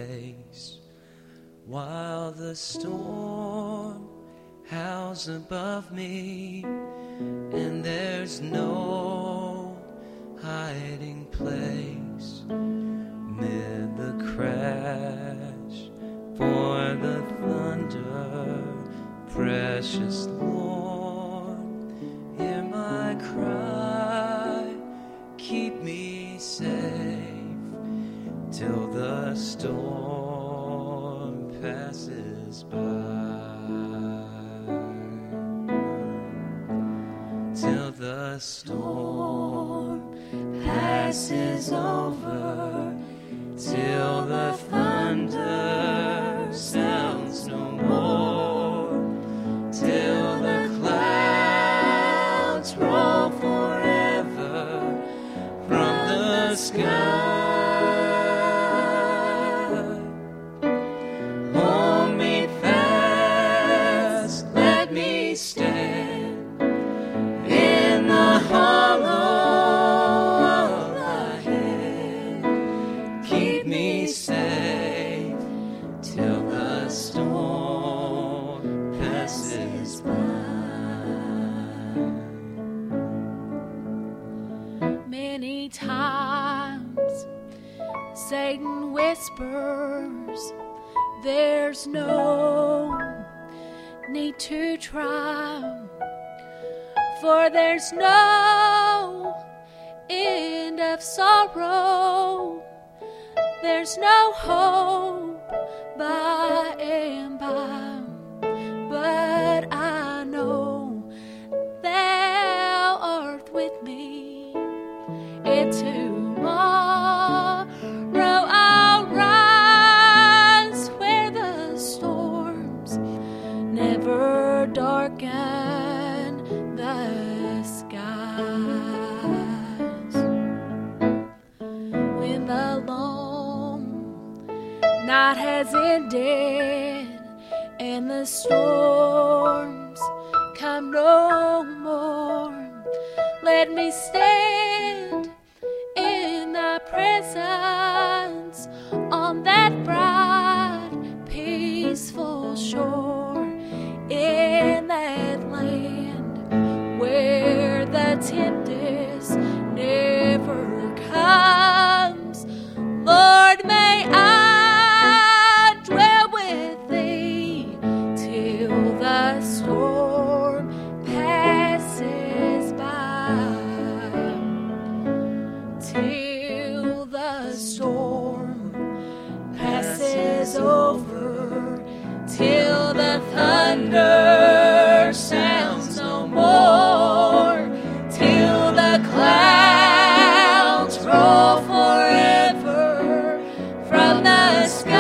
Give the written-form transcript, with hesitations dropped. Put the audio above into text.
place, while the storm howls above me, and there's no hiding place. Mid the crash, for the thunder, precious Lord, hear my cry, keep me safe till the storm passes by. Till the storm passes over, till the thunder sounds no more, till the clouds roll forever from the sky. Hold me fast, let me stand in the hollow of thy hand. Keep me safe till the storm passes by. Many times Satan whispers, there's no need to try, for there's no end of sorrow, there's no hope by and by. But I know thou art with me, and tomorrow I'll rise where the storms never darken the skies. When the long night has ended and the storms come no more, let me stand in thy presence on that bright, peaceful shore, in that land where the tempest never comes. Lord, may I dwell with thee till the storm passes by, till the storm passes over, till the thunder sounds no more, till the clouds roll forever from the sky.